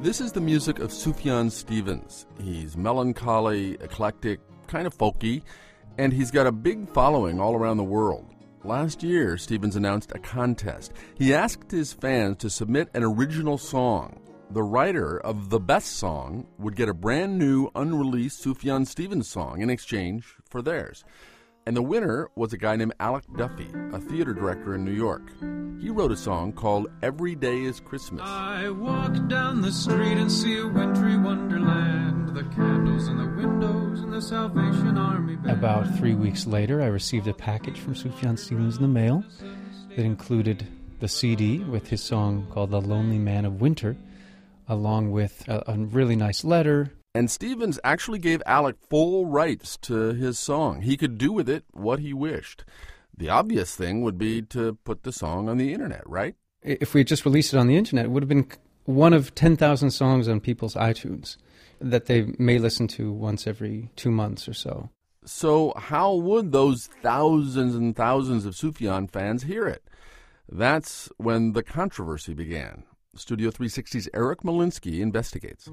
This is the music of Sufjan Stevens. He's melancholy, eclectic, kind of folky, and he's got a big following all around the world. Last year, Stevens announced a contest. He asked his fans to submit an original song. The writer of the best song would get a brand new, unreleased Sufjan Stevens song in exchange for theirs. And the winner was a guy named Alec Duffy, a theater director in New York. He wrote a song called Every Day is Christmas. I walk down the street and see a wintry wonderland, the candles in the windows and the Salvation Army band. About 3 weeks later, I received a package from Sufjan Stevens in the mail that included the CD with his song called The Lonely Man of Winter, along with a really nice letter. And Stevens actually gave Alec full rights to his song. He could do with it what he wished. The obvious thing would be to put the song on the internet, right? If we had just released it on the internet, it would have been one of 10,000 songs on people's iTunes that they may listen to once every 2 months or so. So how would those thousands and thousands of Sufjan fans hear it? That's when the controversy began. Studio 360's Eric Molinsky investigates.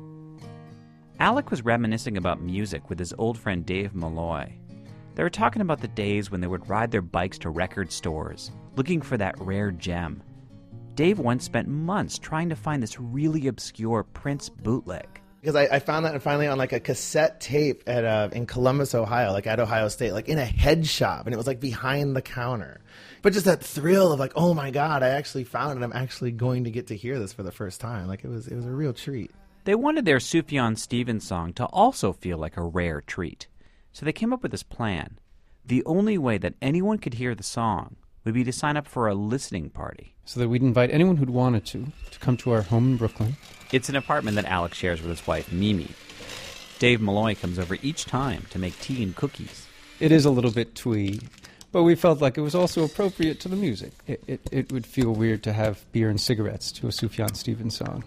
Alec was reminiscing about music with his old friend Dave Malloy. They were talking about the days when they would ride their bikes to record stores, looking for that rare gem. Dave once spent months trying to find this really obscure Prince bootleg. Because I found that finally on like a cassette tape at in Columbus, Ohio, like at Ohio State, like in a head shop, and it was like behind the counter. But just that thrill of like, oh my God, I actually found it. I'm actually going to get to hear this for the first time. Like it was a real treat. They wanted their Sufjan Stevens song to also feel like a rare treat. So they came up with this plan. The only way that anyone could hear the song would be to sign up for a listening party. So that we'd invite anyone who'd wanted to come to our home in Brooklyn. It's an apartment that Alec shares with his wife, Mimi. Dave Malloy comes over each time to make tea and cookies. It is a little bit twee, but we felt like it was also appropriate to the music. It would feel weird to have beer and cigarettes to a Sufjan Stevens song.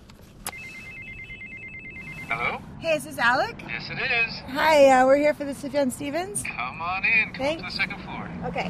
Hello? Hey, is this Alec? Yes, it is. Hi, we're here for the Sufjan Stevens. Come on in. Come Thanks. to the second floor. Okay.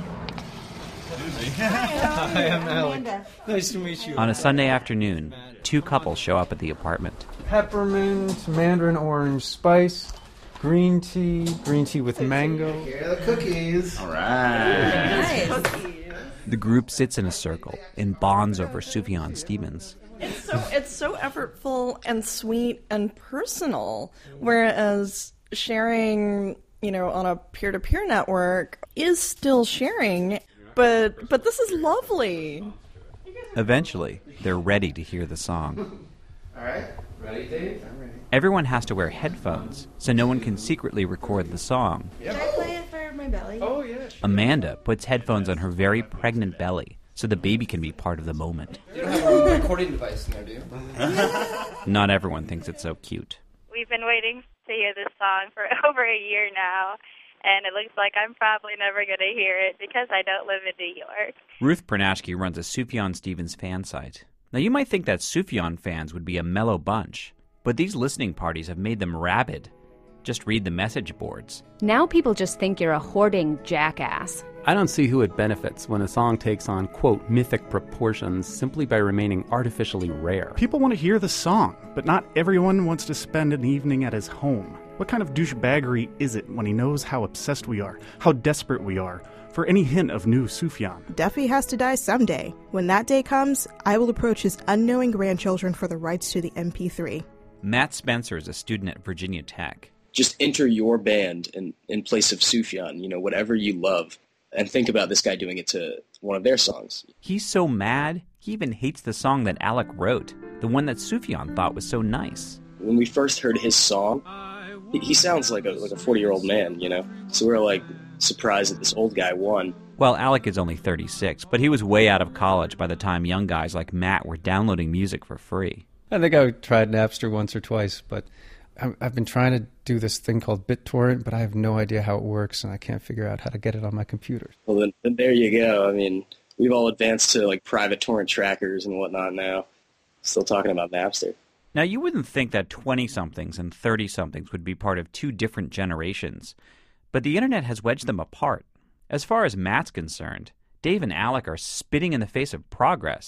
Hi, I'm Alec. Nice to meet you. On a Sunday afternoon, two couples show up at the apartment. Peppermint, mandarin orange spice, green tea with mango. Here are the cookies. All right. Nice. The group sits in a circle and bonds over Sufjan Stevens. It's so effortful and sweet and personal, whereas sharing, on a peer-to-peer network is still sharing, but this is lovely. Eventually, they're ready to hear the song. All right. Ready, Dave? I'm ready. Everyone has to wear headphones, so no one can secretly record the song. Can I play it for my belly? Oh, yeah. Amanda puts headphones on her very pregnant belly, so the baby can be part of the moment. You don't have a recording device in there, do you? Not everyone thinks it's so cute. We've been waiting to hear this song for over a year now, and it looks like I'm probably never going to hear it because I don't live in New York. Ruth Pernashke runs a Sufjan Stevens fan site. Now, you might think that Sufjan fans would be a mellow bunch, but these listening parties have made them rabid. Just read the message boards. Now people just think you're a hoarding jackass. I don't see who it benefits when a song takes on, quote, mythic proportions simply by remaining artificially rare. People want to hear the song, but not everyone wants to spend an evening at his home. What kind of douchebaggery is it when he knows how obsessed we are, how desperate we are, for any hint of new Sufjan? Duffy has to die someday. When that day comes, I will approach his unknowing grandchildren for the rights to the MP3. Matt Spencer is a student at Virginia Tech. Just enter your band in place of Sufjan, whatever you love, and think about this guy doing it to one of their songs. He's so mad, he even hates the song that Alec wrote, the one that Sufjan thought was so nice. When we first heard his song, he sounds like a 40-year-old man, So we were surprised that this old guy won. Well, Alec is only 36, but he was way out of college by the time young guys like Matt were downloading music for free. I think I tried Napster once or twice, but I've been trying to do this thing called BitTorrent, but I have no idea how it works, and I can't figure out how to get it on my computer. Well, then there you go. I mean, we've all advanced to private torrent trackers and whatnot now. Still talking about Napster. Now, you wouldn't think that 20-somethings and 30-somethings would be part of two different generations, but the internet has wedged them apart. As far as Matt's concerned, Dave and Alec are spitting in the face of progress.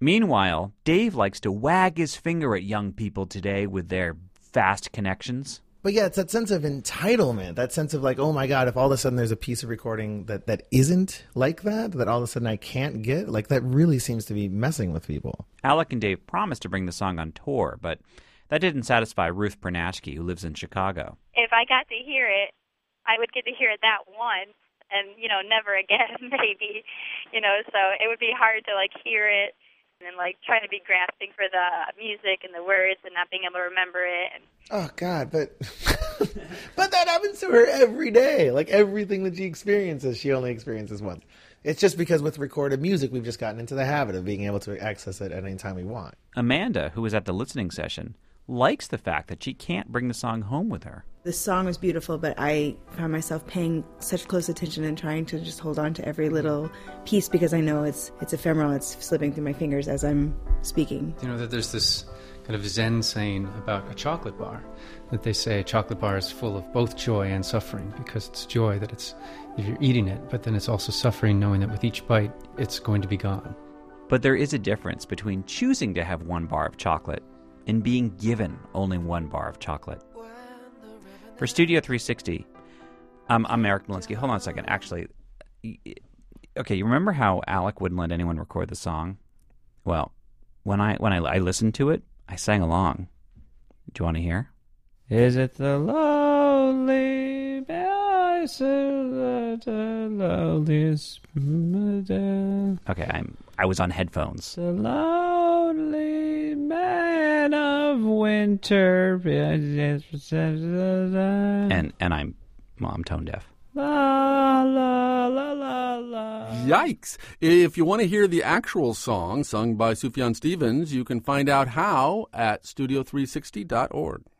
Meanwhile, Dave likes to wag his finger at young people today with their fast connections. But yeah, it's that sense of entitlement, that sense of like, oh my God, if all of a sudden there's a piece of recording that isn't like that all of a sudden I can't get, like that really seems to be messing with people. Alec and Dave promised to bring the song on tour, but that didn't satisfy Ruth Pernatschke, who lives in Chicago. If I got to hear it, I would get to hear it that once and, never again, maybe. So it would be hard to, hear it and, trying to be grasping for the music and the words and not being able to remember it. Oh, God, but that happens to her every day. Like, everything that she experiences, she only experiences once. It's just because with recorded music, we've just gotten into the habit of being able to access it at any time we want. Amanda, who was at the listening session, likes the fact that she can't bring the song home with her. The song was beautiful, but I found myself paying such close attention and trying to just hold on to every little piece because I know it's ephemeral, it's slipping through my fingers as I'm speaking. That there's this kind of Zen saying about a chocolate bar, that they say a chocolate bar is full of both joy and suffering, because it's joy that it's if you're eating it, but then it's also suffering knowing that with each bite it's going to be gone. But there is a difference between choosing to have one bar of chocolate and being given only one bar of chocolate. For Studio 360, I'm Eric Malinsky. Hold on a second. Actually, okay, you remember how Alec wouldn't let anyone record the song? Well, when I listened to it, I sang along. Do you want to hear? Is it the lonely voice of the loneliest? Okay, I was on headphones. The lonely man of winter, and I'm tone deaf. La la la la la. Yikes! If you want to hear the actual song sung by Sufjan Stevens, you can find out how at studio360.org.